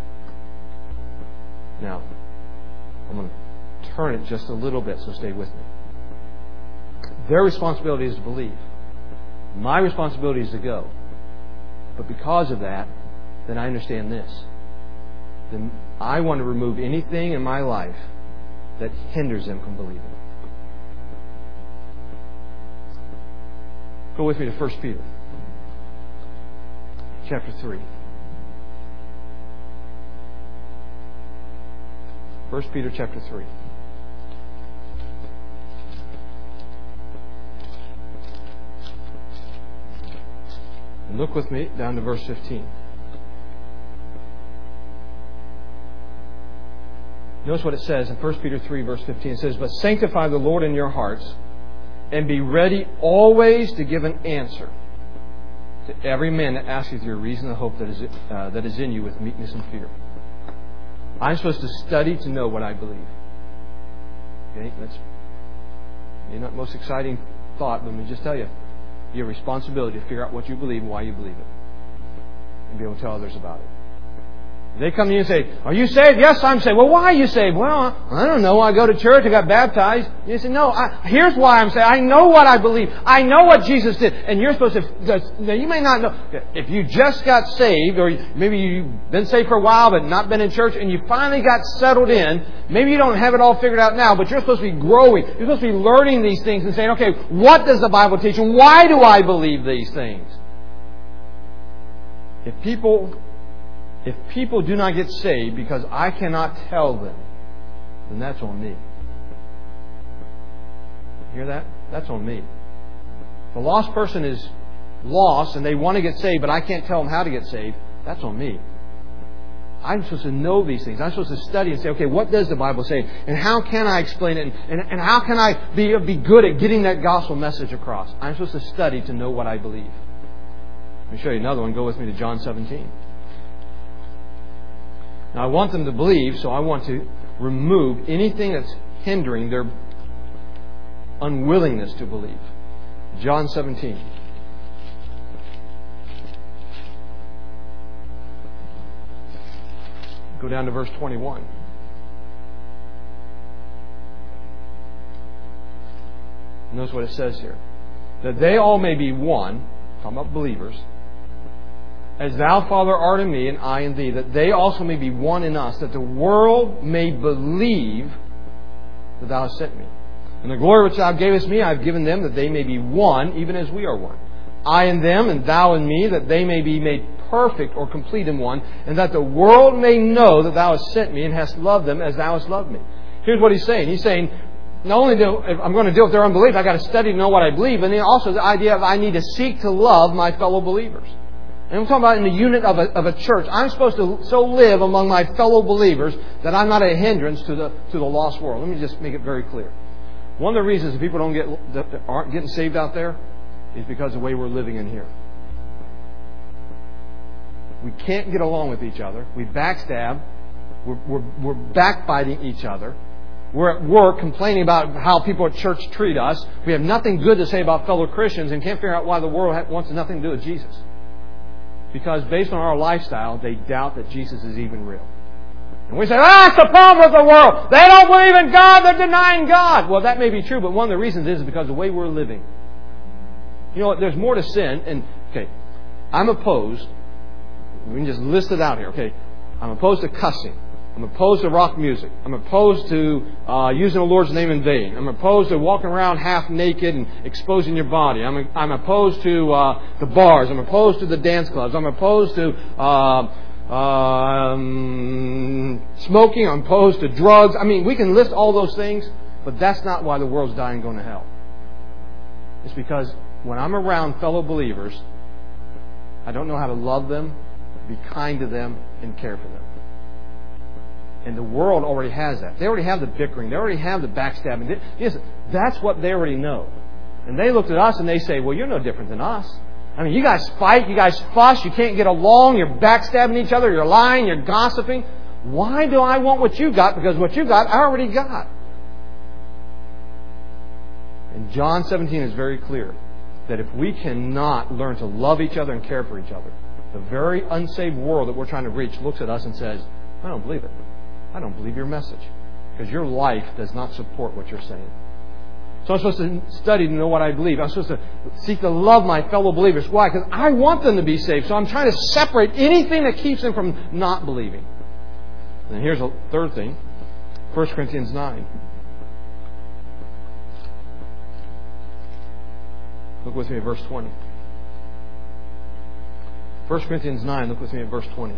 Now, I'm going to turn it just a little bit, so stay with me. Their responsibility is to believe. My responsibility is to go. But because of that, then I understand this. Then I want to remove anything in my life that hinders them from believing. Go with me to 1 Peter. Chapter 3. 1 Peter chapter 3. And look with me down to verse 15. Notice what it says in 1 Peter 3, verse 15. It says, but sanctify the Lord in your hearts, and be ready always to give an answer to every man that asks you your reason of hope that is in you with meekness and fear. I'm supposed to study to know what I believe. Okay? That's maybe not the most exciting thought, but let me just tell you, you have a responsibility to figure out what you believe and why you believe it, and be able to tell others about it. They come to you and say, are you saved? Yes, I'm saved. Well, why are you saved? Well, I don't know. I go to church. I got baptized. You say, no, here's why I'm saved. I know what I believe. I know what Jesus did. And you're supposed to, now you may not know. If you just got saved, or maybe you've been saved for a while but not been in church, and you finally got settled in, maybe you don't have it all figured out now, but you're supposed to be growing. You're supposed to be learning these things and saying, okay, what does the Bible teach? And why do I believe these things? If people do not get saved because I cannot tell them, then that's on me. Hear that? That's on me. If a lost person is lost and they want to get saved, but I can't tell them how to get saved, that's on me. I'm supposed to know these things. I'm supposed to study and say, okay, what does the Bible say? And how can I explain it? And how can I be good at getting that gospel message across? I'm supposed to study to know what I believe. Let me show you another one. Go with me to John 17. Now, I want them to believe, so I want to remove anything that's hindering their unwillingness to believe. John 17. Go down to verse 21. Notice what it says here. That they all may be one, talking about believers, as thou, Father, art in me, and I in thee, that they also may be one in us, that the world may believe that thou hast sent me. And the glory which thou gavest me, I have given them, that they may be one, even as we are one. I in them, and thou in me, that they may be made perfect or complete in one, and that the world may know that thou hast sent me, and hast loved them as thou hast loved me. Here's what he's saying. He's saying, not only if I'm going to deal with their unbelief, I've got to study to know what I believe, and then also the idea of I need to seek to love my fellow believers. And I'm talking about in the unit of a church. I'm supposed to so live among my fellow believers that I'm not a hindrance to the lost world. Let me just make it very clear. One of the reasons people aren't getting saved out there is because of the way we're living in here. We can't get along with each other. We backstab. We're backbiting each other. We're at work complaining about how people at church treat us. We have nothing good to say about fellow Christians and can't figure out why the world wants nothing to do with Jesus. Because based on our lifestyle, they doubt that Jesus is even real. And we say, that's the problem with the world. They don't believe in God. They're denying God. Well, that may be true, but one of the reasons is because of the way we're living. You know what? There's more to sin. And, okay, I'm opposed. We can just list it out here. Okay, I'm opposed to cussing. I'm opposed to rock music. I'm opposed to using the Lord's name in vain. I'm opposed to walking around half naked and exposing your body. I'm opposed to the bars. I'm opposed to the dance clubs. I'm opposed to smoking. I'm opposed to drugs. I mean, we can list all those things, but that's not why the world's dying and going to hell. It's because when I'm around fellow believers, I don't know how to love them, be kind to them, and care for them. And the world already has that. They already have the bickering. They already have the backstabbing. That's what they already know. And they look at us and they say, well, you're no different than us. I mean, you guys fight, you guys fuss, you can't get along, you're backstabbing each other, you're lying, you're gossiping. Why do I want what you got? Because what you got, I already got. And John 17 is very clear that if we cannot learn to love each other and care for each other, the very unsaved world that we're trying to reach looks at us and says, I don't believe it. I don't believe your message. Because your life does not support what you're saying. So I'm supposed to study to know what I believe. I'm supposed to seek to love my fellow believers. Why? Because I want them to be saved. So I'm trying to separate anything that keeps them from not believing. And here's a third thing. 1 Corinthians 9. Look with me at verse 20. 1 Corinthians 9, look with me at verse 20.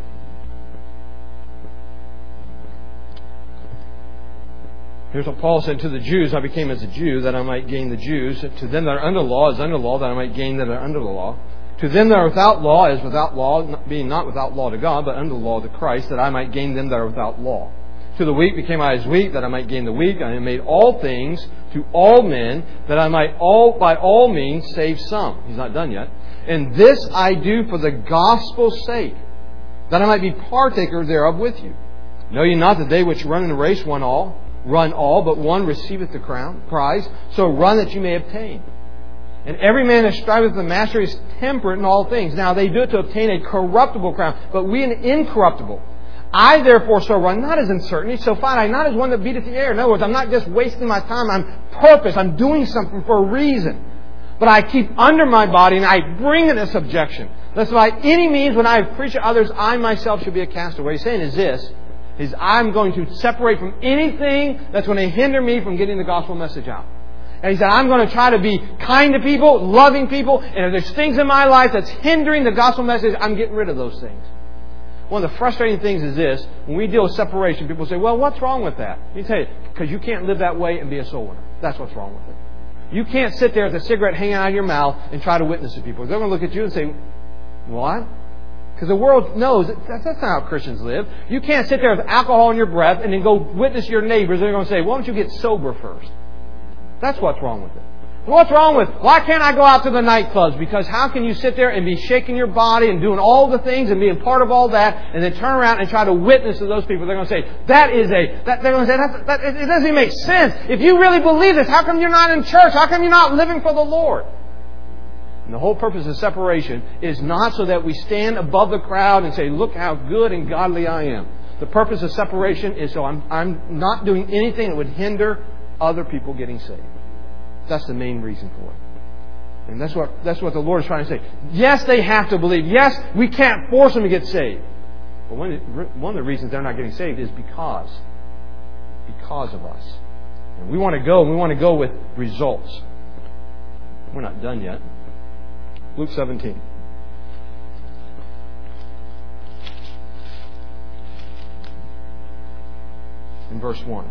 Here's what Paul said, to the Jews I became as a Jew, that I might gain the Jews. To them that are under law as under law, that I might gain that are under the law. To them that are without law as without law, being not without law to God, but under the law to Christ, that I might gain them that are without law. To the weak became I as weak, that I might gain the weak. I have made all things to all men, that I might by all means save some. He's not done yet. And this I do for the gospel's sake, that I might be partaker thereof with you. Know ye not that they which run in the race run all, but one receiveth the prize. So run that you may obtain. And every man that striveth with the master is temperate in all things. Now they do it to obtain a corruptible crown, but we an incorruptible. I therefore so run, not as in certainty, so fight I not as one that beateth the air. In other words, I'm not just wasting my time. I'm doing something for a reason. But I keep under my body and I bring it into subjection. That's why any means when I preach to others, I myself should be a castaway. What he's saying is this, is I'm going to separate from anything that's going to hinder me from getting the gospel message out. And he said, I'm going to try to be kind to people, loving people, and if there's things in my life that's hindering the gospel message, I'm getting rid of those things. One of the frustrating things is this, when we deal with separation, people say, well, what's wrong with that? You tell you, because you can't live that way and be a soul winner. That's what's wrong with it. You can't sit there with a cigarette hanging out of your mouth and try to witness to people. They're going to look at you and say, what? Because the world knows that's not how Christians live. You can't sit there with alcohol in your breath and then go witness your neighbors. They're going to say, why don't you get sober first? That's what's wrong with it. What's wrong with, why can't I go out to the nightclubs? Because how can you sit there and be shaking your body and doing all the things and being part of all that and then turn around and try to witness to those people? They're going to say, they're going to say, it doesn't even make sense. If you really believe this, how come you're not in church? How come you're not living for the Lord? And the whole purpose of separation is not so that we stand above the crowd and say, look how good and godly I am. The purpose of separation is so I'm not doing anything that would hinder other people getting saved. That's the main reason for it. And that's what the Lord is trying to say. Yes, they have to believe. Yes, we can't force them to get saved. But one of the reasons they're not getting saved is because of us. And we want to go with results. We're not done yet. Luke 17. In verse 1.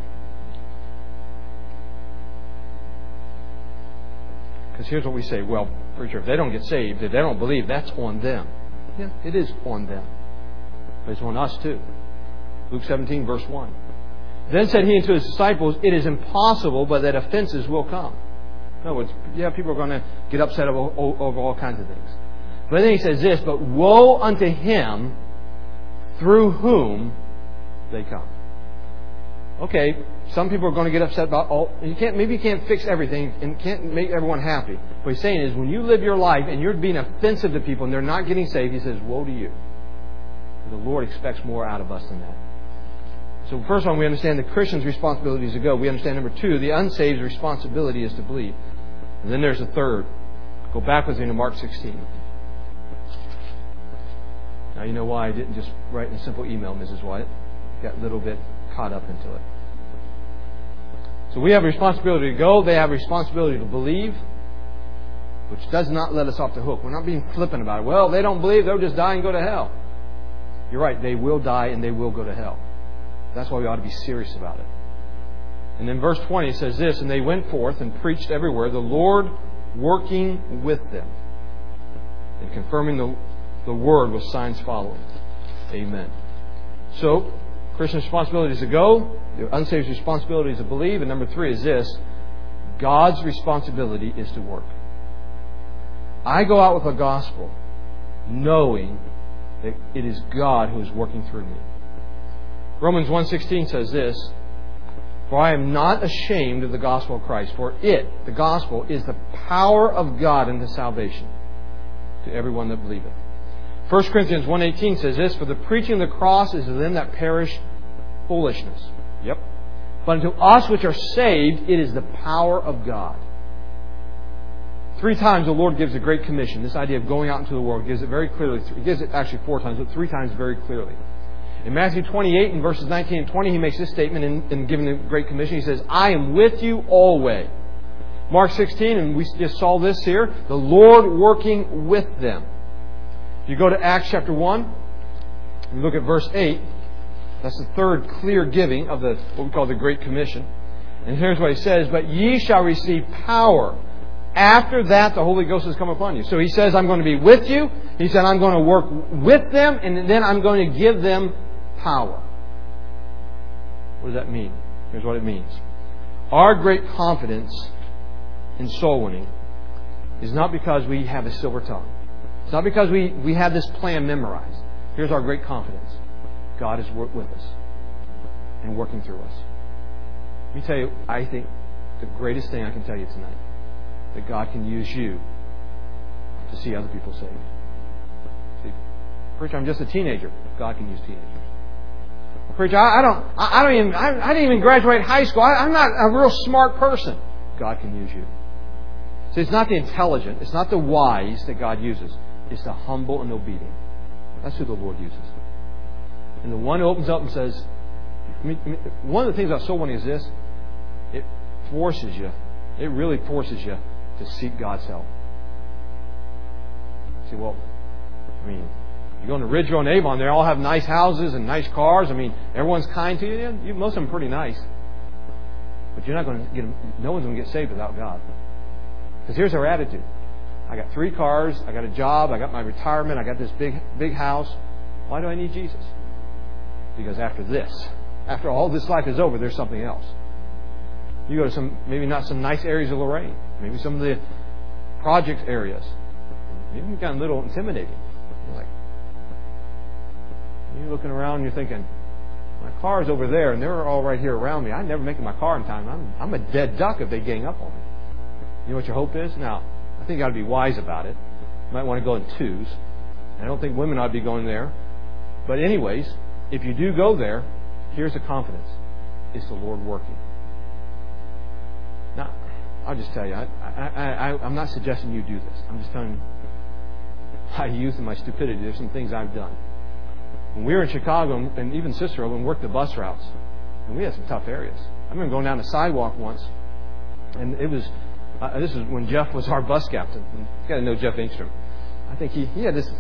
Because here's what we say, well, preacher, if they don't get saved, if they don't believe, that's on them. Yeah, it is on them. But it's on us too. Luke 17, verse 1. Then said he unto his disciples, it is impossible, but that offenses will come. In other words, people are going to get upset over all kinds of things. But then he says this, but woe unto him through whom they come. Okay, some people are going to get upset about maybe you can't fix everything and can't make everyone happy. What he's saying is when you live your life and you're being offensive to people and they're not getting saved, he says, woe to you. The Lord expects more out of us than that. So first one, we understand the Christian's responsibility is to go. We understand number two, the unsaved responsibility is to believe. And then there's a third. Go back with me to Mark 16. Now you know why I didn't just write in a simple email, Mrs. White. Got a little bit caught up into it. So we have a responsibility to go. They have a responsibility to believe, which does not let us off the hook. We're not being flippant about it. Well, they don't believe, they'll just die and go to hell. You're right, they will die and they will go to hell. That's why we ought to be serious about it. And then verse 20 it says this, and they went forth and preached everywhere, the Lord working with them and confirming the word with signs following. Amen. So, Christian responsibility is to go. The unsaved responsibility is to believe. And number three is this. God's responsibility is to work. I go out with the gospel knowing that it is God who is working through me. Romans 1:16 says this, for I am not ashamed of the gospel of Christ, for it, the gospel, is the power of God unto salvation to everyone that believeth. 1 Corinthians 1:18 says this, for the preaching of the cross is to them that perish foolishness. Yep. But unto us which are saved, it is the power of God. 3 times the Lord gives a great commission. This idea of going out into the world gives it very clearly. He gives it actually 4 times, but 3 times very clearly. In Matthew 28, in verses 19 and 20, he makes this statement in giving the Great Commission. He says, I am with you always. Mark 16, and we just saw this here, the Lord working with them. If you go to Acts chapter 1, and look at verse 8, that's the third clear giving of what we call the Great Commission. And here's what he says, but ye shall receive power. After that, the Holy Ghost has come upon you. So he says, I'm going to be with you. He said, I'm going to work with them, and then I'm going to give them power. What does that mean? Here's what it means. Our great confidence in soul winning is not because we have a silver tongue. It's not because we have this plan memorized. Here's our great confidence. God is with us and working through us. Let me tell you, I think the greatest thing I can tell you tonight, that God can use you to see other people saved. See, preacher, I'm just a teenager. God can use teenagers. Preacher, I didn't even graduate high school. I'm not a real smart person. God can use you. See, it's not the intelligent, it's not the wise that God uses. It's the humble and obedient. That's who the Lord uses. And the one who opens up and says, one of the things about soul winning is this, it forces you, it really forces you to seek God's help. See, well, you go into Ridgeville and Avon, they all have nice houses and nice cars. Everyone's kind to you. Most of them are pretty nice. But you're not going to get them, no one's going to get saved without God. Because here's our attitude. I got 3 cars, I got a job, I got my retirement, I got this big house. Why do I need Jesus? Because after all this life is over, there's something else. You go to maybe not some nice areas of Lorraine, maybe some of the project areas. Maybe you've gotten a little intimidating. You're looking around and you're thinking, my car's over there and they're all right here around me. I never make it my car in time. I'm a dead duck if they gang up on me. You know what your hope is? Now, I think you got to be wise about it. You might want to go in 2s. I don't think women ought to be going there. But anyways, if you do go there, here's the confidence. It's the Lord working. Now, I'll just tell you, I'm not suggesting you do this. I'm just telling you my youth and my stupidity. There's some things I've done. When we were in Chicago, and even Cicero, when we worked the bus routes, and we had some tough areas. I remember going down the sidewalk once, and it was, this is when Jeff was our bus captain. You got to know Jeff Engstrom. I think he had this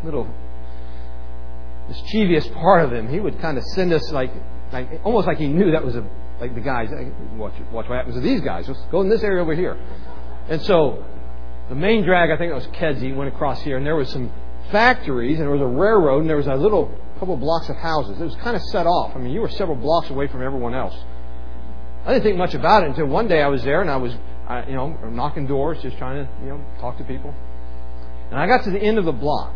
mischievous part of him. He would kind of send us like almost like he knew that was the guys. Watch what happens to these guys. Let's go in this area over here. And so the main drag, I think it was Kedzie, went across here, and there was some factories, and there was a railroad, and there was a little couple of blocks of houses. It was kind of set off. I mean, you were several blocks away from everyone else. I didn't think much about it until one day I was there, and I was, knocking doors, just trying to, talk to people. And I got to the end of the block.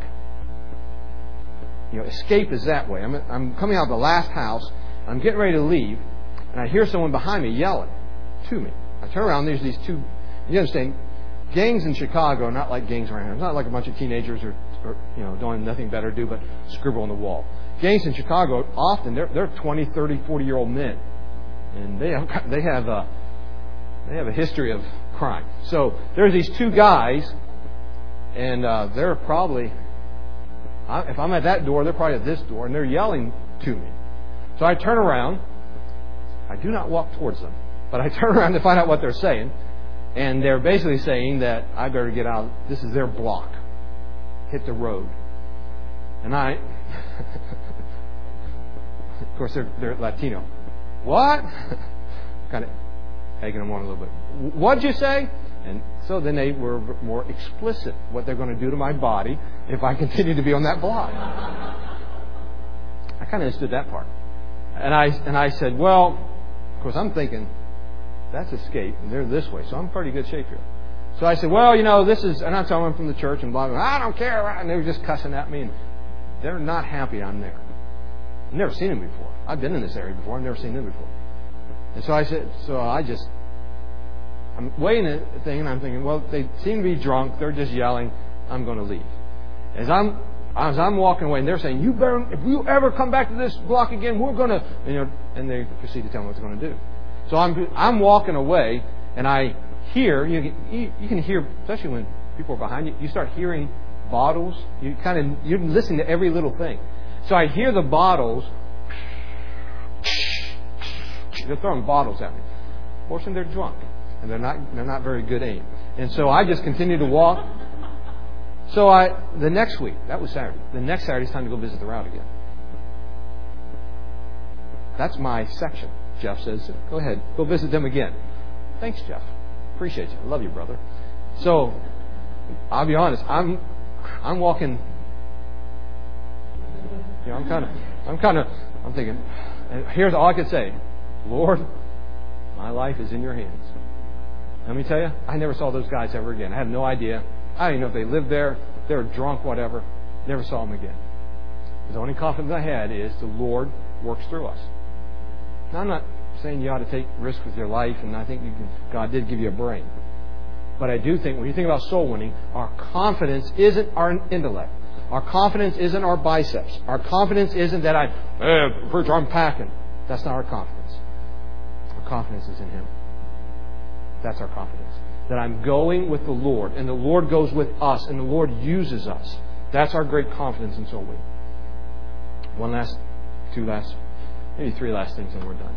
Escape is that way. I'm coming out of the last house. I'm getting ready to leave, and I hear someone behind me yelling to me. I turn around. There's these two. You understand? Gangs in Chicago are not like gangs around here. It's not like a bunch of teenagers or doing nothing better to do but scribble on the wall. Gangs in Chicago often they're 20, 30, 40-year-old men, and they have a history of crime. So there's these two guys, and they're probably. If I'm at that door, they're probably at this door, and they're yelling to me. So I turn around. I do not walk towards them, but I turn around to find out what they're saying. And they're basically saying that I better get out. This is their block. Hit the road. And of course, they're Latino. What? Kind of egging them on a little bit. What'd you say? And so then they were more explicit what they're going to do to my body if I continue to be on that block. I kind of understood that part. And I said, well, of course, I'm thinking, that's escape, and they're this way, so I'm in pretty good shape here. So I said, well, this is, and I'm telling them from the church, and blah, blah, I don't care. And they were just cussing at me, and they're not happy I'm there. I've never seen them before. I've been in this area before. I've never seen them before. And so I said, I'm weighing the thing, and I'm thinking, well, they seem to be drunk. They're just yelling. I'm going to leave. As I'm walking away, and they're saying, if you ever come back to this block again, we're going to, and they proceed to tell me what they're going to do. So I'm walking away, and I hear, you can hear, especially when people are behind you, you start hearing bottles. You're listening to every little thing. So I hear the bottles. They're throwing bottles at me. Fortunately, they're drunk. And they're not very good aim. And so I just continue to walk. So the next week, that was Saturday. The next Saturday, it's time to go visit the route again. That's my section. Jeff says, go ahead, go visit them again. Thanks, Jeff. Appreciate you. I love you, brother. So I'll be honest. I'm walking. I'm thinking. And here's all I could say: Lord, my life is in your hands. Let me tell you, I never saw those guys ever again. I have no idea. I don't even know if they lived there. They were drunk, whatever. Never saw them again. The only confidence I had is the Lord works through us. Now, I'm not saying you ought to take risks with your life, and I think God did give you a brain. But I do think when you think about soul winning, our confidence isn't our intellect. Our confidence isn't our biceps. Our confidence isn't that preacher, I'm packing. That's not our confidence. Our confidence is in Him. That's our confidence. That I'm going with the Lord, and the Lord goes with us, and the Lord uses us. That's our great confidence in soul winning. Maybe three last things, and we're done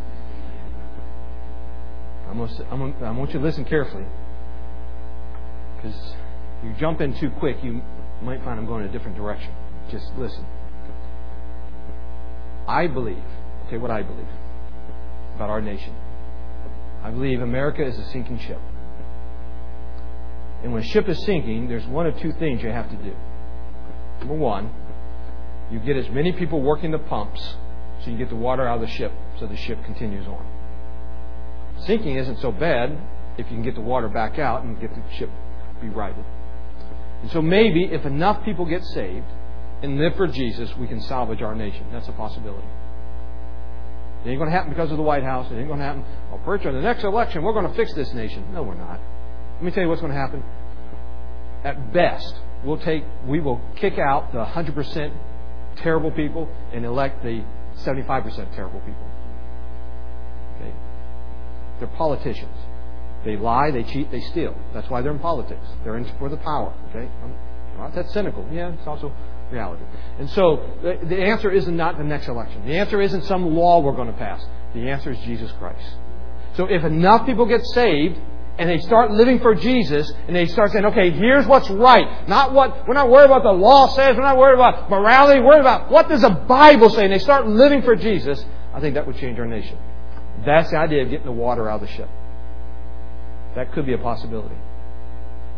here. I want you to listen carefully, because if you jump in too quick, you might find I'm going in a different direction. Just listen. I believe, what I believe about our nation. I believe America is a sinking ship. And when a ship is sinking, there's one of two things you have to do. Number one, you get as many people working the pumps so you get the water out of the ship so the ship continues on. Sinking isn't so bad if you can get the water back out and get the ship be righted. And so maybe if enough people get saved and live for Jesus, we can salvage our nation. That's a possibility. It ain't going to happen because of the White House. It ain't going to happen, preacher, in the next election, we're going to fix this nation. No, we're not. Let me tell you what's going to happen. At best, we will kick out the 100% terrible people and elect the 75% terrible people. Okay? They're politicians. They lie, they cheat, they steal. That's why they're in politics. They're in for the power. Okay? I'm not that cynical. Yeah, it's also reality. And so the answer isn't not the next election. The answer isn't some law we're going to pass. The answer is Jesus Christ. So if enough people get saved and they start living for Jesus and they start saying, okay, here's what's right. We're not worried about the law says. We're not worried about morality. We're worried about what does the Bible say. And they start living for Jesus. I think that would change our nation. That's the idea of getting the water out of the ship. That could be a possibility.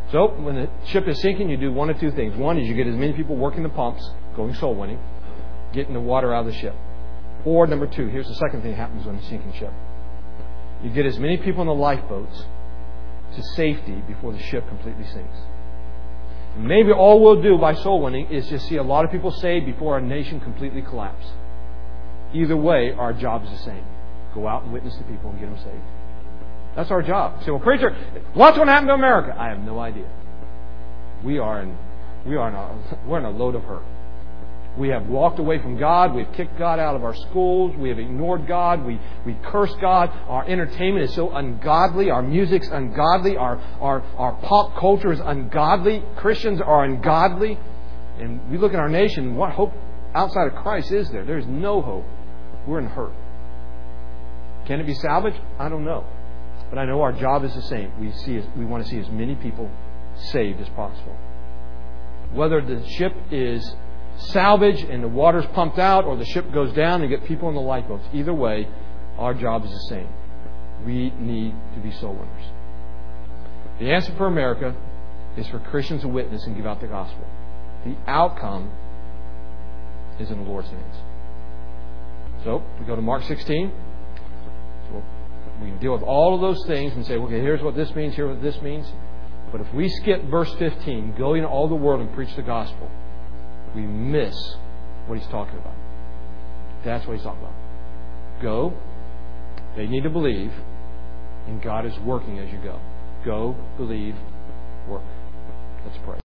So, when the ship is sinking, you do one of two things. One is you get as many people working the pumps, going soul winning, getting the water out of the ship. Or number two, here's the second thing that happens on a sinking ship. You get as many people in the lifeboats to safety before the ship completely sinks. And maybe all we'll do by soul winning is just see a lot of people saved before our nation completely collapses. Either way, our job is the same. Go out and witness to people and get them saved. That's our job. You say, well, preacher, what's going to happen to America? I have no idea. We're in a load of hurt. We have walked away from God. We've kicked God out of our schools. We have ignored God. We curse God. Our entertainment is so ungodly. Our music's ungodly. Our pop culture is ungodly. Christians are ungodly. And we look at our nation, what hope outside of Christ is there? There's no hope. We're in hurt. Can it be salvaged? I don't know. But I know our job is the same. We want to see as many people saved as possible. Whether the ship is salvaged and the water's pumped out, or the ship goes down and you get people in the lifeboats, either way, our job is the same. We need to be soul winners. The answer for America is for Christians to witness and give out the gospel. The outcome is in the Lord's hands. So, we go to Mark 16. So we can deal with all of those things and say, okay, here's what this means, here's what this means. But if we skip verse 15, go into all the world and preach the gospel, we miss what he's talking about. That's what he's talking about. Go. They need to believe, and God is working as you go. Go, believe, work. Let's pray.